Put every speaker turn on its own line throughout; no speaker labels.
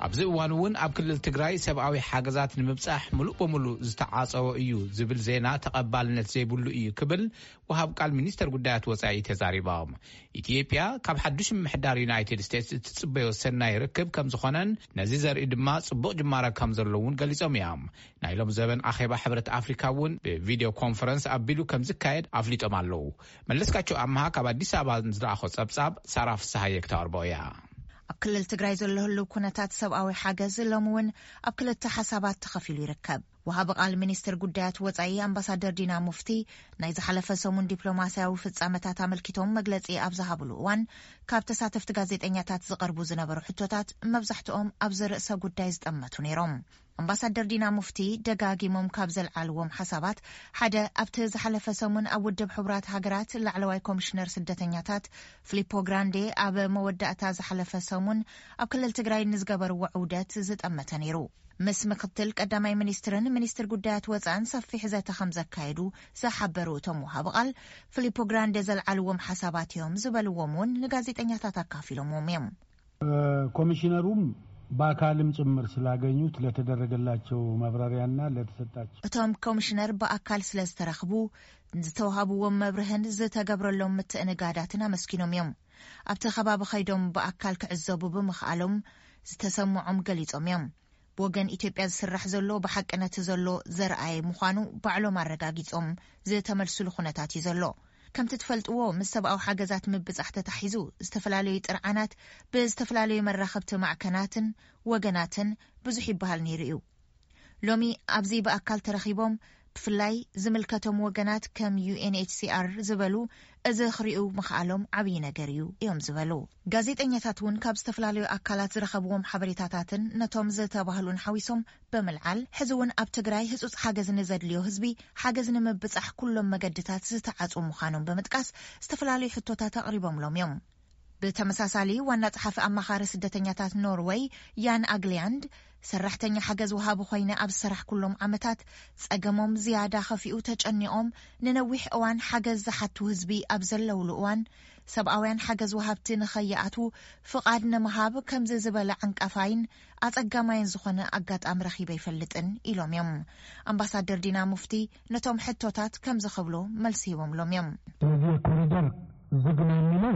ኣብዚ እዋን እውን ኣብ ክልል ትግራይ ሰብኣዊ ሓገዛት ንምብጻሕ ሙሉእ በሙሉእ ዝተዓጸወ እዩ ዝብል ዜና ተቐባልነት ዘይብሉ እዩ ክብል ወሃብ ቃል ሚኒስተር ጉዳያት ወጻኢ ተዛሪቦም ኢትዮጵያ ካብ ሓድሽ ምሕዳር ዩናይትድ ስቴትስ እትጽበዮ ሰናይ ርክብ ከም ዝኾነን ነዚ ዘርኢ ድማ ጽቡቕ ጅማረ ከም ዘለውን ገሊጾም እዮም ናይ ሎም ዘበን ኣኼባ ሕብረት ኣፍሪካ እውን ብቪድዮ ኮንፈረንስ ኣቢሉ ከም ዝካየድ ኣፍሊጦም ኣለዉ መለስካቸው ኣምሃ ካብ አዲስ አበባ ዝረኣኾ ጸብጻብ ሳራ ፍስሓየ ክተቕርቦ እያ
ኣብ ክልል ትግራይ ዘለህሉ ኩነታት ሰብኣዊ ሓገዝ ለምውን ኣብ ክልተ ሓሳባት ተኸፊሉ ይርከብ ወሃብ ቃል ሚኒስትር ጉዳያት ወጻኢ ኣምባሳደር ዲና ሙፍቲ ናይ ዝሓለፈ ሰሙን ዲፕሎማስያዊ ፍጻመታት ኣመልኪቶም መግለጺ ኣብ ዝሃብሉ እዋን ካብ ተሳተፍቲ ጋዜጠኛታት ዝቐርቡ ዝነበሩ ሕቶታት መብዛሕትኦም ኣብ ርእሰ ጉዳይ ዝጠመቱ ነይሮም ኣምባሳደር ዲና ሙፍቲ ደጋጊሞም ካብ ዘልዓልዎም ሓሳባት ሓደ ኣብቲ ዝሓለፈ ሰሙን ኣብ ውድብ ሕቡራት ሃገራት ላዕለዋይ ኮሚሽነር ስደተኛታት ፊሊፖ ግራንዴ ኣብ መወዳእታ ዝሓለፈ ሰሙን ኣብ ክልል ትግራይ ንዝገበርዎ ዑደት ዝጠመተ ነይሩ ምስ ምክትል ቀዳማይ ሚኒስትርን ሚኒስትር ጉዳያት ወጻኢን ሰፊሕ ዘተ ከም ዘካየዱ ዝሓበሩ እቶም ወሃብ ቃል ፊሊፖ ግራንዴ ዘልዓልዎም ሓሳባት እዮም ዝበልዎም እውን ንጋዜጠኛታት አካፊሎምም እዮም
ኮሚሽነሩም በአካልም ጭምር ስላገኙት ለተደረገላቸው ማብራሪያና ለተሰጣቸው
እቶም ኮሚሽነር በአካል ስለስተረኽቡ ዝተወሃብዎም መብርህን ዝተገብረሎም ምትእንጋዳትን አመስኪኖም እዮም ኣብቲ ከባቢ ኸይዶም በአካል ክዕዘቡ ብምኽኣሎም ዝተሰምዖም ገሊጾም እዮም በወገን ኢትዮጵያ ዝስራሕ ዘሎ በሐቅነት ዘሎ ዘርአይ ምዃኑ ባዕሎም አረጋጊጾም ዝተመልሱሉ ኩነታት እዩ ዘሎ ከምቲ ትፈልጥዎ ምስ ሰብኣዊ ሓገዛት ምብጻሕ ተታሒዙ ዝተፈላለዩ ጥርዓናት ብዝተፈላለዩ መራኸብቲ ማዕከናትን ወገናትን ብዙሕ ይበሃል ነይሩ እዩ ሎሚ ኣብዚ በአካል ተረኺቦም ብፍላይ ዝምልከቶም ወገናት ከም UNHCR ዝበሉ እዚ ክሪኡ ምኽኣሎም ዓብይ ነገር እዩ እዮም ዝበሉ ጋዜጠኛታት እውን ካብ ዝተፈላለዩ አካላት ዝረኸብዎም ሓበሬታታትን ነቶም ዝተባህሉን ሓዊሶም በመልዓል ሕዚ እውን ኣብ ትግራይ ህጹጽ ሓገዝ ንዘድልዮ ህዝቢ ሓገዝ ንምብጻሕ ኩሎም መገድታት ዝተዓጹ ምዃኖም ብምጥቃስ ዝተፈላለዩ ሕቶታት ኣቕሪቦምሎም እዮም ብተመሳሳሊ ዋና ጸሓፊ ኣማኻሪ ስደተኛታት ኖርዌይ ያን ኣግሊያንድ ሰራሕተኛ ሓገዝ ወሃቡ ኮይነ ኣብ ስራሕ ኩሎም ዓመታት ጸገሞም ዝያዳ ኸፊኡ ተጨኒቖም ንነዊሕ እዋን ሓገዝ ዝሓቱ ህዝቢ ኣብ ዘለውሉ እዋን ሰብኣውያን ሓገዝ ወሃብቲ ንኸይኣቱ ፍቓድ ንምሃብ ከምዚ ዝበለ ዓንቃፋይን ኣጸጋማይን ዝኾነ ኣጋጣሚ ረኺበ ይፈልጥን ኢሎም እዮም ኣምባሳደር ዲና ሙፍቲ ነቶም ሕቶታት ከም ዝኽብሎ መልሲ ሂቦምሎም እዮም
ኮሪደር ዝግናኝ ነው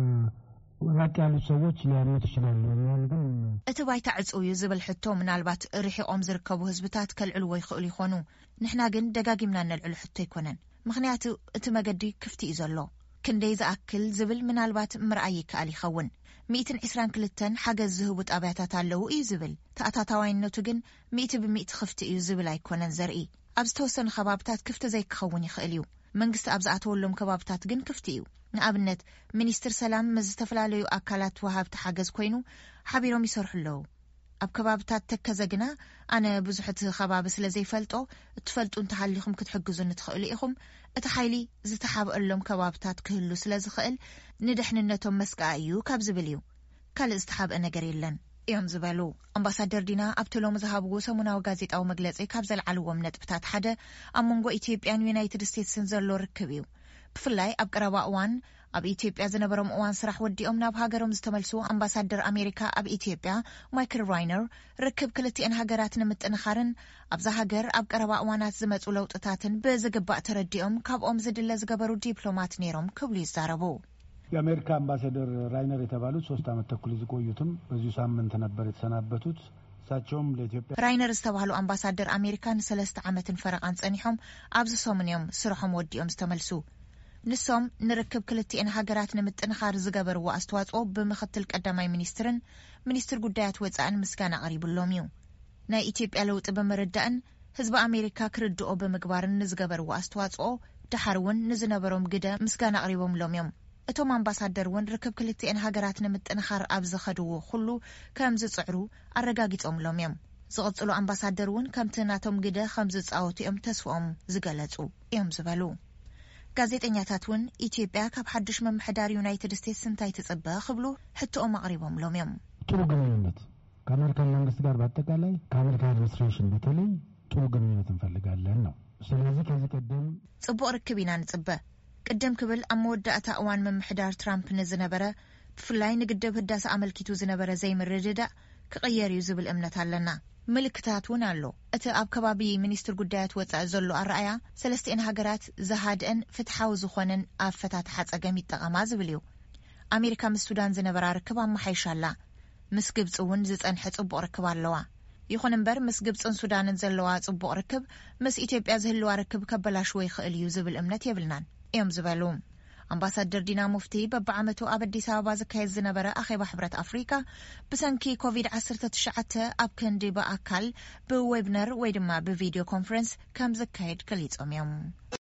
ወላቂ ያሉ ሰዎች ሊያምኑት ይችላሉ ግን
እቲ ባይታ ዕጹዩ ዝብል ሕቶ ምናልባት ርሒቆም ዝርከቡ ህዝብታት ከልዕልዎ ይኽእሉ ይኾኑ ንሕና ግን ደጋጊምና ነልዕሉ ሕቶ ይኮነን ምኽንያቱ እቲ መገዲ ክፍቲ እዩ ዘሎ ክንደይ ዝኣክል ዝብል ምናልባት ምርኣይ ይከኣል ይኸውን 122 ሓገዝ ዝህቡ ጣብያታት ኣለዉ እዩ ዝብል ተኣታታዋይነቱ ግን 100% ክፍቲ እዩ ዝብል ኣይኮነን ዘርኢ ኣብ ዝተወሰኑ ከባብታት ክፍቲ ዘይክኸውን ይኽእል እዩ መንግስቲ ኣብ ዝኣተወሎም ከባብታት ግን ክፍቲ እዩ ንኣብነት ሚኒስትር ሰላም ምዝተፈላለዩ አካላት ወሃብቲ ሓገዝ ኮይኑ ሓቢሮም ይሰርሑ ኣለዉ ኣብ ከባብታት ተከዘግና ኣነ ብዙሕቲ ከባቢ ስለ ዘይፈልጦ እትፈልጡ እንተሃሊኹም ክትሕግዙን ትኽእሉ ኢኹም እቲ ሓይሊ ዝተሓብአሎም ከባብታት ክህሉ ስለ ዝኽእል ንድሕንነቶም መስቃ እዩ ካብ ዝብል እዩ ካልእ ዝተሓብአ ነገር የለን እዮም ዝበሉ ኣምባሳደር ዲና ኣብቲ ሎሚ ዝሃብዎ ሰሙናዊ ጋዜጣዊ መግለጺ ካብ ዘልዓልዎም ነጥብታት ሓደ ኣብ መንጎ ኢትዮጵያን ዩናይትድ ስቴትስን ዘሎ ርክብ እዩ ብፍላይ ኣብ ቀረባ እዋን ኣብ ኢትዮጵያ ዝነበሮም እዋን ስራሕ ወዲኦም ናብ ሃገሮም ዝተመልሱ ኣምባሳደር ኣሜሪካ ኣብ ኢትዮጵያ ማይክል ራይነር ርክብ ክልቲአን ሃገራት ንምጥንኻርን ኣብዛ ሃገር ኣብ ቀረባ እዋናት ዝመጹ ለውጥታትን ብዝግባእ ተረዲኦም ካብኦም ዝድለ ዝገበሩ ዲፕሎማት ነይሮም ክብሉ ይዛረቡ
የአሜሪካ አምባሳደር ራይነር የተባሉት 3 ዓመት ተኩል ይቆዩትም በዚሁ ሳምንት ነበር የተሰናበቱት ሳቸውም ለኢትዮጵያ
ራይነር ዝተባህሉ አምባሳደር አሜሪካን 3 ዓመትን ፈረቃን ጸኒሖም ኣብዚ ሰሙንዮም ስርሖም ወዲኦም ዝተመልሱ ንሶም ንርክብ ክልቲአን ሃገራት ንምጥንኻር ዝገበርዎ ኣስተዋጽኦ ብምክትል ቀዳማይ ሚኒስትርን ሚኒስትር ጉዳያት ወጻኢን ምስጋና ቀሪቡሎም እዩ ናይ ኢትዮጵያ ለውጢ ብምርዳእን ህዝቢ አሜሪካ ክርድኦ ብምግባርን ንዝገበርዎ ኣስተዋጽኦ ድሓር እውን ንዝነበሮም ግደ ምስጋና ቀሪቦምሎም እዮም እቶም አምባሳደር እውን ርክብ ክልቲአን ሃገራት ንምጥንኻር ኣብ ዝኸድዎ ኩሉ ከም ዝጽዕሩ ኣረጋጊጾምሎም እዮም ዝቕጽሉ አምባሳደር እውን ከምቲ ናቶም ግደ ከም ዝጻወቱ እዮም ተስፋኦም ዝገለጹ እዮም ዝበሉ ጋዜጠኛታት እውን ኢትዮጵያ ካብ ሓድሽ መምሕዳር ዩናይትድ ስቴትስ እንታይ ትጽበ ክብሉ ሕቶኦም አቅሪቦምሎም እዮም
ጥሩ ግንኙነት ከአሜሪካ መንግስት ጋር በአጠቃላይ ከአሜሪካ አድሚኒስትሬሽን በተለይ ጥሩ ግንኙነት እንፈልጋለን ነው ስለዚህ ከዚህ ቀደም
ጽቡቕ ርክብ ኢና ንጽበ ቅድም ክብል ኣብ መወዳእታ እዋን መምሕዳር ትራምፕ ንዝነበረ ብፍላይ ንግድብ ህዳሴ ኣመልኪቱ ዝነበረ ዘይምርድዳእ ክቕየር እዩ ዝብል እምነት ኣለና ምልክታት እውን ኣሎ እቲ ኣብ ከባቢ ሚኒስትር ጉዳያት ወፃኢ ዘሎ ኣረኣያ ሰለስቲአን ሃገራት ዝሃድአን ፍትሓዊ ዝኾነን ኣፈታት ሓጸገም ይጠቐማ ዝብል እዩ ኣሜሪካ ምስ ሱዳን ዝነበራ ርክብ ኣመሓይሻላ ምስ ግብፂ እውን ዝጸንሐ ጽቡቕ ርክብ ኣለዋ ይኹን እምበር ምስ ግብፅን ሱዳንን ዘለዋ ጽቡቕ ርክብ ምስ ኢትዮጵያ ዝህልዋ ርክብ ከበላሽዎ ይኽእል እዩ ዝብል እምነት የብልናን እዮም ዝበሉ ኣምባሳደር ዲና ሙፍቲ በብዓመቱ ኣብ አዲስ አበባ ዝካየድ ዝነበረ ኣኼባ ሕብረት ኣፍሪካ ብሰንኪ ኮቪድ-19 ኣብ ክንዲ በኣካል ብዌብነር ወይ ድማ ብቪድዮ ኮንፈረንስ ከም ዝካየድ ገሊጾም እዮም